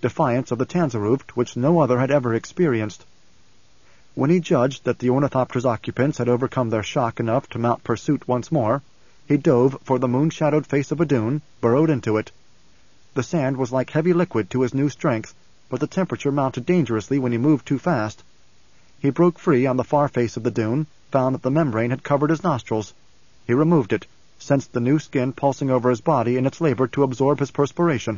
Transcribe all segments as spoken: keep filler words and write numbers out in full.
defiance of the Tanzeruft which no other had ever experienced. When he judged that the ornithopter's occupants had overcome their shock enough to mount pursuit once more, he dove for the moon-shadowed face of a dune, burrowed into it. The sand was like heavy liquid to his new strength, but the temperature mounted dangerously when he moved too fast. He broke free on the far face of the dune, found that the membrane had covered his nostrils. He removed it, sensed the new skin pulsing over his body in its labor to absorb his perspiration.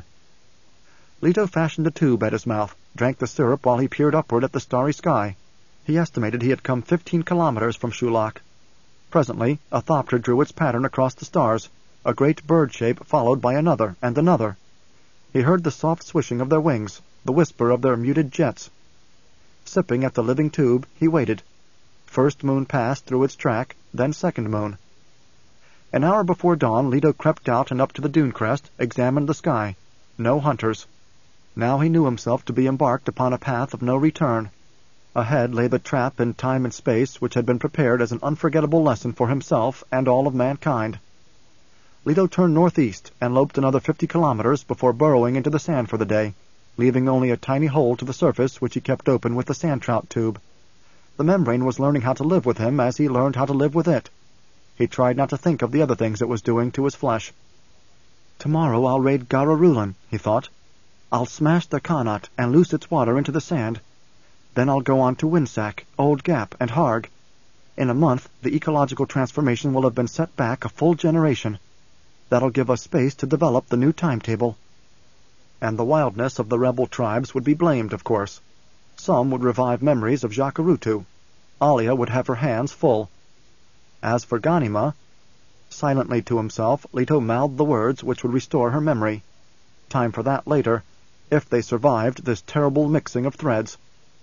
Leto fashioned a tube at his mouth, drank the syrup while he peered upward at the starry sky. He estimated he had come fifteen kilometers from Shulak. Presently, a thopter drew its pattern across the stars, a great bird shape followed by another and another. He heard the soft swishing of their wings, the whisper of their muted jets. Sipping at the living tube, he waited. First moon passed through its track, then second moon. An hour before dawn, Leto crept out and up to the dune crest, examined the sky. No hunters. Now he knew himself to be embarked upon a path of no return. Ahead lay the trap in time and space which had been prepared as an unforgettable lesson for himself and all of mankind. Leto turned northeast and loped another fifty kilometers before burrowing into the sand for the day, leaving only a tiny hole to the surface which he kept open with the sand trout tube. The membrane was learning how to live with him as he learned how to live with it. He tried not to think of the other things it was doing to his flesh. Tomorrow I'll raid Gararulan, he thought. I'll smash the Kanat and loose its water into the sand. Then I'll go on to Winsack, Old Gap, and Harg. In a month, the ecological transformation will have been set back a full generation. That'll give us space to develop the new timetable. And the wildness of the rebel tribes would be blamed, of course. Some would revive memories of Jacurutu. Alia would have her hands full. As for Ghanima, silently to himself, Leto mouthed the words which would restore her memory. Time for that later, if they survived this terrible mixing of threads.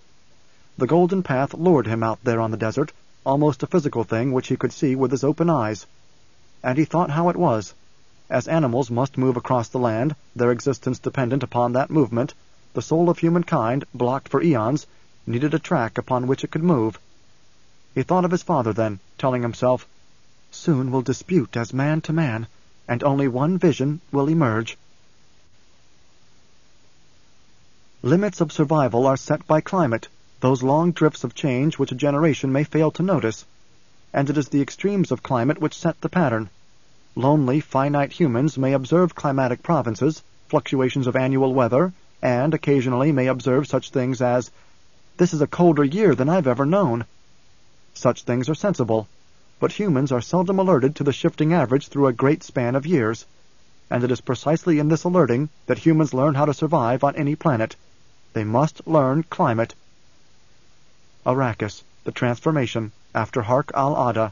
The golden path lured him out there on the desert, almost a physical thing which he could see with his open eyes. And he thought how it was. As animals must move across the land, their existence dependent upon that movement, the soul of humankind, blocked for eons, needed a track upon which it could move. He thought of his father then, telling himself, "Soon we'll dispute as man to man, and only one vision will emerge." Limits of survival are set by climate, those long drifts of change which a generation may fail to notice. And it is the extremes of climate which set the pattern. Lonely, finite humans may observe climatic provinces, fluctuations of annual weather, and occasionally may observe such things as, "This is a colder year than I've ever known." Such things are sensible, but humans are seldom alerted to the shifting average through a great span of years, and it is precisely in this alerting that humans learn how to survive on any planet. They must learn climate. Arrakis, the transformation, after Hark al-Ada.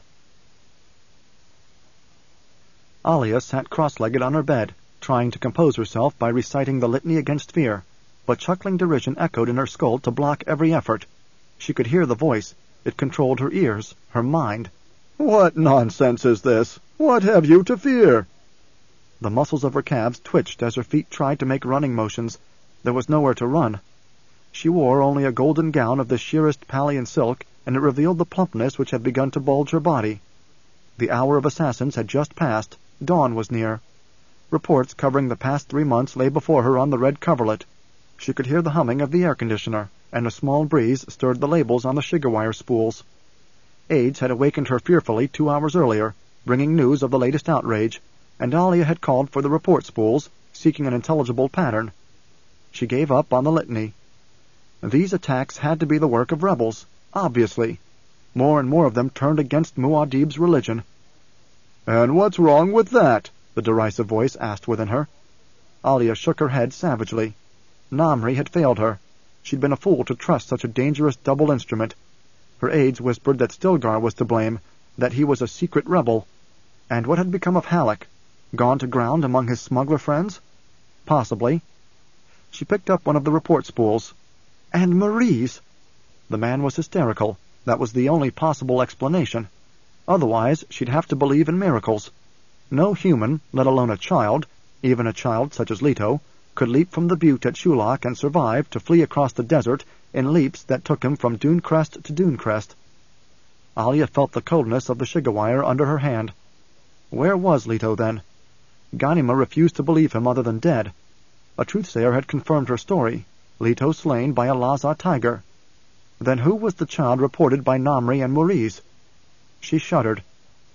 Alia sat cross-legged on her bed, trying to compose herself by reciting the litany against fear, but chuckling derision echoed in her skull to block every effort. She could hear the voice. It controlled her ears, her mind. "What nonsense is this? What have you to fear?" The muscles of her calves twitched as her feet tried to make running motions. There was nowhere to run. She wore only a golden gown of the sheerest Palian silk, and it revealed the plumpness which had begun to bulge her body. The hour of assassins had just passed. Dawn was near. Reports covering the past three months lay before her on the red coverlet. She could hear the humming of the air-conditioner, and a small breeze stirred the labels on the sugar wire spools. Aides had awakened her fearfully two hours earlier, bringing news of the latest outrage, and Alia had called for the report spools, seeking an intelligible pattern. She gave up on the litany. These attacks had to be the work of rebels, obviously. More and more of them turned against Muad'Dib's religion. "And what's wrong with that?" the derisive voice asked within her. Alia shook her head savagely. Namri had failed her. She'd been a fool to trust such a dangerous double instrument. Her aides whispered that Stilgar was to blame, that he was a secret rebel. And what had become of Halleck? Gone to ground among his smuggler friends? Possibly. She picked up one of the report spools. And Maurice! The man was hysterical. That was the only possible explanation. Otherwise, she'd have to believe in miracles. No human, let alone a child, even a child such as Leto, could leap from the butte at Shulak and survive to flee across the desert in leaps that took him from dune crest to dune crest. Alia felt the coldness of the sugar wire under her hand. Where was Leto, then? Ghanima refused to believe him other than dead. A truthsayer had confirmed her story, Leto slain by a Lhasa tiger. Then who was the child reported by Namri and Muriz? She shuddered.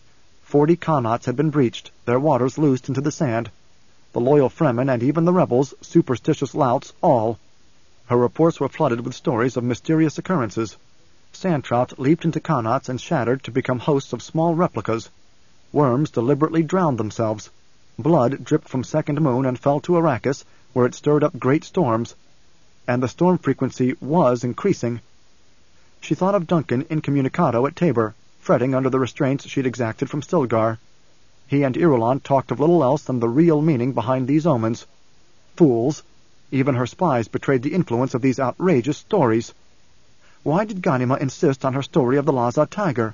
Forty Khanats had been breached, their waters loosed into the sand. The loyal Fremen and even the rebels, superstitious louts, all. Her reports were flooded with stories of mysterious occurrences. Sand trout leaped into Khanats and shattered to become hosts of small replicas. Worms deliberately drowned themselves. Blood dripped from Second Moon and fell to Arrakis, where it stirred up great storms. And the storm frequency was increasing. She thought of Duncan incommunicado at Tabor, fretting under the restraints she'd exacted from Stilgar. He and Irulan talked of little else than the real meaning behind these omens. Fools! Even her spies betrayed the influence of these outrageous stories. Why did Ghanima insist on her story of the Lhasa tiger?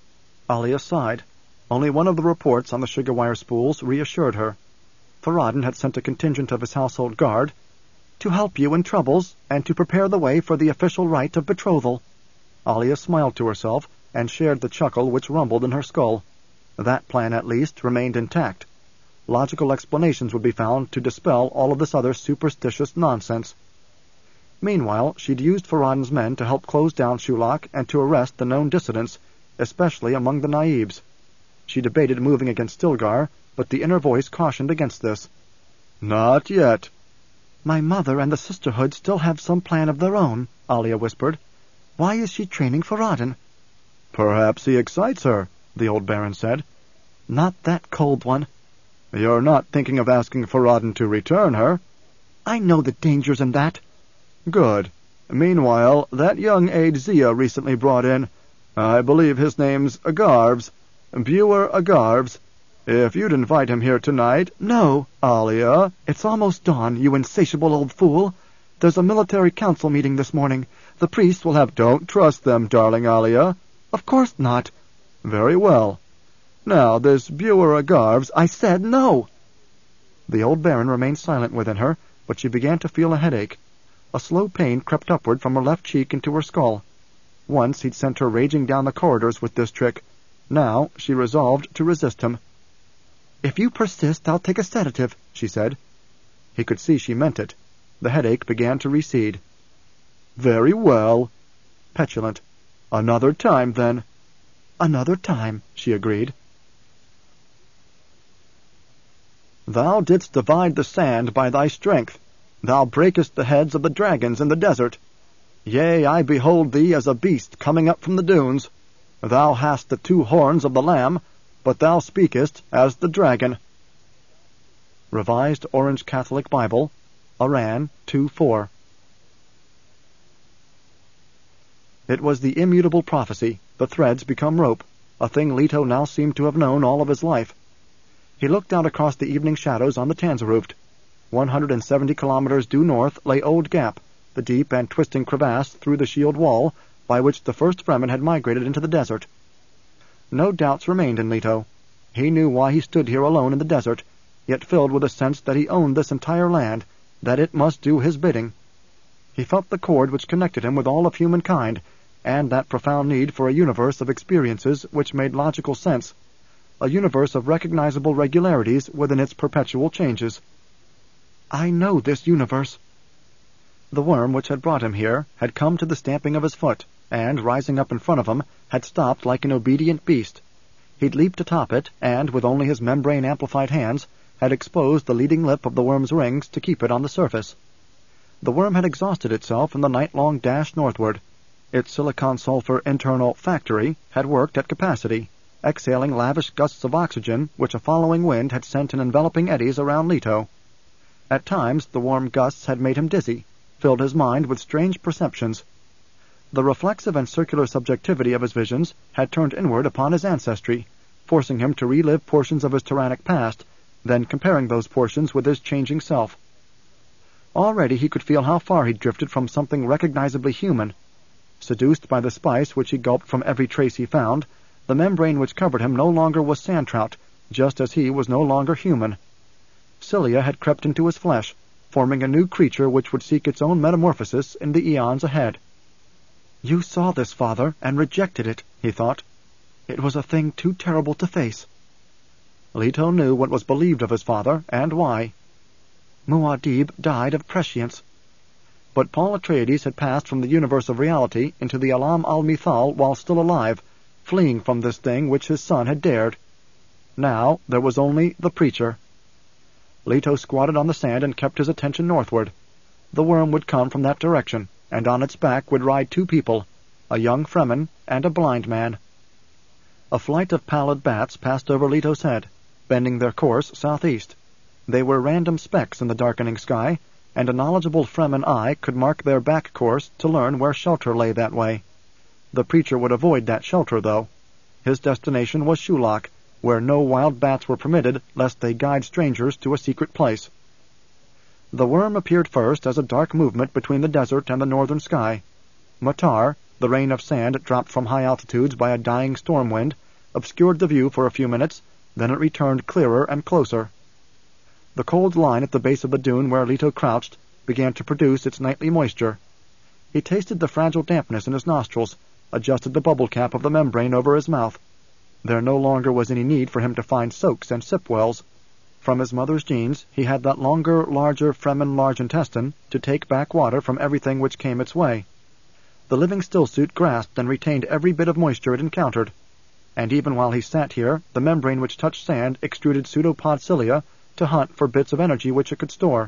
Alia sighed. Only one of the reports on the sugar wire spools reassured her. Farad'n had sent a contingent of his household guard to help you in troubles and to prepare the way for the official rite of betrothal. Alia smiled to herself and shared the chuckle which rumbled in her skull. That plan, at least, remained intact. Logical explanations would be found to dispel all of this other superstitious nonsense. Meanwhile, she'd used Farad'n's men to help close down Shulak and to arrest the known dissidents, especially among the Naibs. She debated moving against Stilgar, but the inner voice cautioned against this. Not yet. My mother and the sisterhood still have some plan of their own, Alia whispered. Why is she training Farad'n? Perhaps he excites her, the old Baron said. Not that cold one. You're not thinking of asking Farad'n to return her? I know the dangers in that. Good. Meanwhile, that young aide Zia recently brought in, I believe his name's Agarves, Buer Agarves. If you'd invite him here tonight— No, Alia. It's almost dawn, you insatiable old fool. There's a military council meeting this morning. The priests will have— Don't trust them, darling Alia. Of course not. Very well. Now, this Buer Agarves— I said no. The old Baron remained silent within her, but she began to feel a headache. A slow pain crept upward from her left cheek into her skull. Once he'd sent her raging down the corridors with this trick. Now she resolved to resist him. If you persist, I'll take a sedative, she said. He could see she meant it. The headache began to recede. Very well. Petulant. Another time, then. Another time, she agreed. Thou didst divide the sand by thy strength. Thou breakest the heads of the dragons in the desert. Yea, I behold thee as a beast coming up from the dunes. Thou hast the two horns of the lamb, but thou speakest as the dragon. Revised Orange Catholic Bible, Aran two four. It was the immutable prophecy, the threads become rope, a thing Leto now seemed to have known all of his life. He looked out across the evening shadows on the Tanzeruft. One hundred and seventy kilometers due north lay Old Gap, the deep and twisting crevasse through the shield wall by which the first Fremen had migrated into the desert. No doubts remained in Leto. He knew why he stood here alone in the desert, yet filled with a sense that he owned this entire land, that it must do his bidding. He felt the cord which connected him with all of humankind, and that profound need for a universe of experiences which made logical sense, a universe of recognizable regularities within its perpetual changes. I know this universe. The worm which had brought him here had come to the stamping of his foot, and, rising up in front of him, had stopped like an obedient beast. He'd leaped atop it, and, with only his membrane-amplified hands, had exposed the leading lip of the worm's rings to keep it on the surface. The worm had exhausted itself in the night-long dash northward. Its silicon-sulfur internal factory had worked at capacity, exhaling lavish gusts of oxygen which a following wind had sent in enveloping eddies around Leto. At times the warm gusts had made him dizzy, filled his mind with strange perceptions. The reflexive and circular subjectivity of his visions had turned inward upon his ancestry, forcing him to relive portions of his tyrannic past, then comparing those portions with his changing self. Already he could feel how far he'd drifted from something recognizably human. Seduced by the spice which he gulped from every trace he found, the membrane which covered him no longer was sand trout, just as he was no longer human. Cilia had crept into his flesh, forming a new creature which would seek its own metamorphosis in the eons ahead. You saw this, Father, and rejected it, he thought. It was a thing too terrible to face. Leto knew what was believed of his father, and why. Muad'Dib died of prescience. But Paul Atreides had passed from the universe of reality into the Alam al-Mithal while still alive, fleeing from this thing which his son had dared. Now there was only the preacher. Leto squatted on the sand and kept his attention northward. The worm would come from that direction, and on its back would ride two people, a young Fremen and a blind man. A flight of pallid bats passed over Leto's head, bending their course southeast. They were random specks in the darkening sky, and a knowledgeable Fremen eye could mark their back course to learn where shelter lay that way. The preacher would avoid that shelter, though. His destination was Shulak, where no wild bats were permitted lest they guide strangers to a secret place. The worm appeared first as a dark movement between the desert and the northern sky. Matar, the rain of sand dropped from high altitudes by a dying storm wind, obscured the view for a few minutes, then it returned clearer and closer. The cold line at the base of the dune where Leto crouched began to produce its nightly moisture. He tasted the fragile dampness in his nostrils, adjusted the bubble cap of the membrane over his mouth. There no longer was any need for him to find soaks and sip wells. From his mother's genes, he had that longer, larger Fremen large intestine to take back water from everything which came its way. The living stillsuit grasped and retained every bit of moisture it encountered, and even while he sat here, the membrane which touched sand extruded pseudopod cilia to hunt for bits of energy which it could store.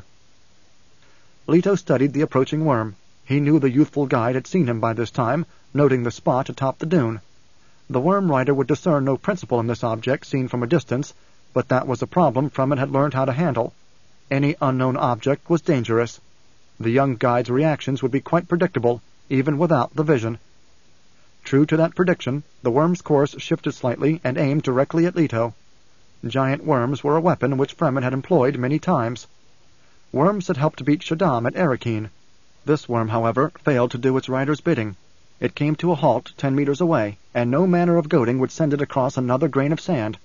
Leto studied the approaching worm. He knew the youthful guide had seen him by this time, noting the spot atop the dune. The worm rider would discern no principle in this object seen from a distance, but that was a problem Fremen had learned how to handle. Any unknown object was dangerous. The young guide's reactions would be quite predictable, even without the vision. True to that prediction, the worm's course shifted slightly and aimed directly at Leto. Giant worms were a weapon which Fremen had employed many times. Worms had helped to beat Shaddam at Arrakeen. This worm, however, failed to do its rider's bidding. It came to a halt ten meters away, and no manner of goading would send it across another grain of sand.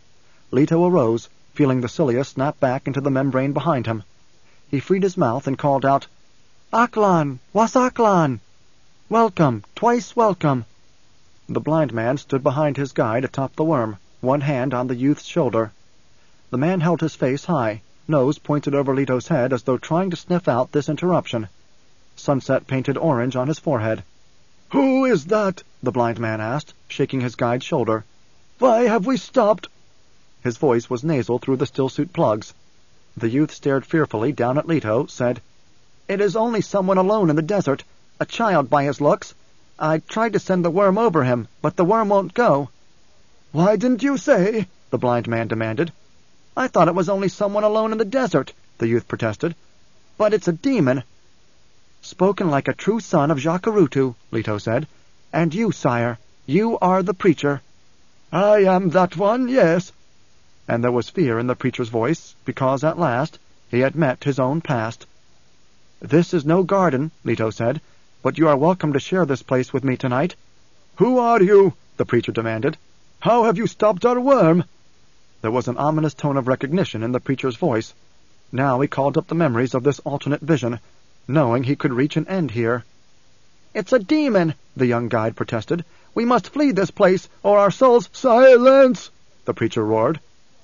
Leto arose, feeling the cilia snap back into the membrane behind him. He freed his mouth and called out, "Aklan! Wasaklan! Welcome, twice welcome!" The blind man stood behind his guide atop the worm, one hand on the youth's shoulder. The man held his face high, nose pointed over Leto's head as though trying to sniff out this interruption. Sunset painted orange on his forehead. "Who is that?" the blind man asked, shaking his guide's shoulder. "Why have we stopped?" His voice was nasal through the stillsuit plugs. The youth stared fearfully down at Leto, said, "It is only someone alone in the desert, a child by his looks. I tried to send the worm over him, but the worm won't go." "Why didn't you say?" the blind man demanded. "I thought it was only someone alone in the desert," the youth protested. "But it's a demon." "Spoken like a true son of Jacurutu," Leto said. "And you, sire, you are the preacher." "I am that one, yes." And there was fear in the preacher's voice, because at last he had met his own past. "This is no garden," Leto said, "but you are welcome to share this place with me tonight." "Who are you?" the preacher demanded. "How have you stopped our worm?" There was an ominous tone of recognition in the preacher's voice. Now he called up the memories of this alternate vision, knowing he could reach an end here. "It's a demon," the young guide protested. "We must flee this place, or our souls—" "Silence!" the preacher roared.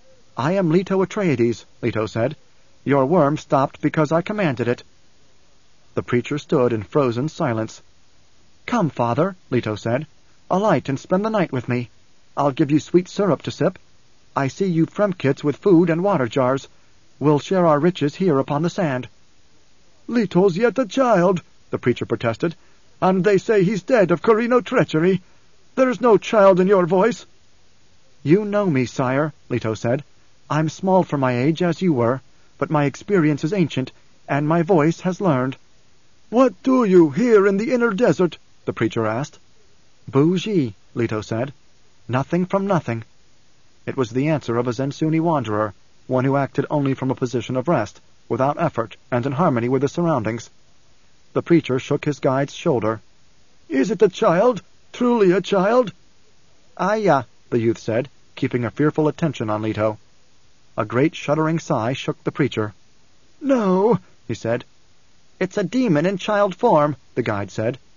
"I am Leto Atreides," Leto said. "Your worm stopped because I commanded it." The preacher stood in frozen silence. "Come, father," Leto said. "Alight and spend the night with me. I'll give you sweet syrup to sip. I see you Fremkits with food and water jars. We'll share our riches here upon the sand." "Leto's yet a child," the preacher protested, "and they say he's dead of Corrino treachery. There's no child in your voice." "You know me, sire," Leto said. "I'm small for my age, as you were, but my experience is ancient, and my voice has learned." "What do you here in the inner desert?" the preacher asked. "Bougie," Leto said. "Nothing from nothing." It was the answer of a Zensuni wanderer, one who acted only from a position of rest, without effort, and in harmony with his surroundings. The preacher shook his guide's shoulder. "Is it a child? Truly a child?" "Ayah," the youth said, keeping a fearful attention on Leto. A great shuddering sigh shook the preacher. "No," he said. "It's a demon in child form," the guide said.